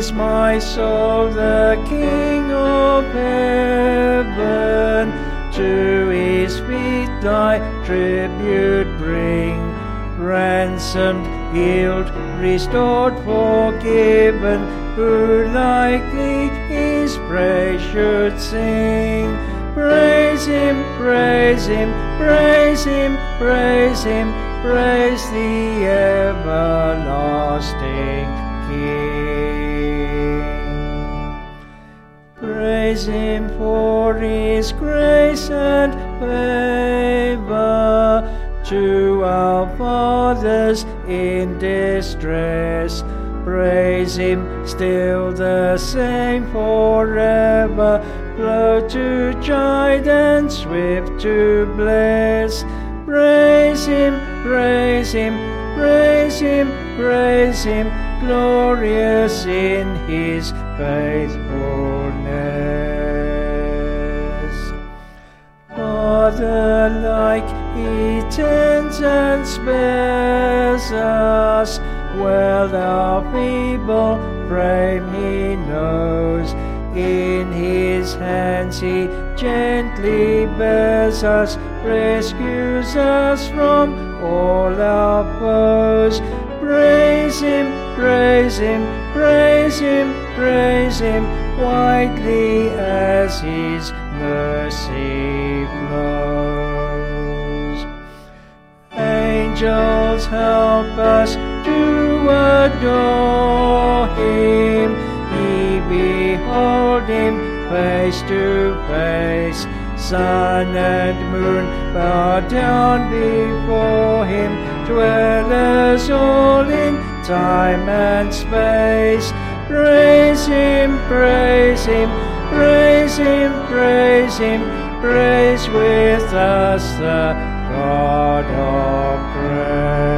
Praise my soul, the King of heaven. To his feet thy tribute bring. Ransomed, healed, restored, forgiven, who like thee his praise should sing. Praise him, praise him, praise him, praise him, praise the everlasting King. Praise him for his grace and favor to our fathers in distress. Praise him, still the same forever, slow to chide and swift to bless. Praise him, praise him, praise him, praise him, glorious in his faithfulness. Father-like, he tends and spares us, well our feeble frame he knows. In his hands he gently bears us, rescues us from all our foes. Praise him, praise him, praise him, praise him, widely as his mercy flows. Angels help us to adore him, ye behold him face to face. Sun and moon bow down before him, dwellers all in time and space. Praise him, praise him, praise him, praise him, praise with us the God of praise.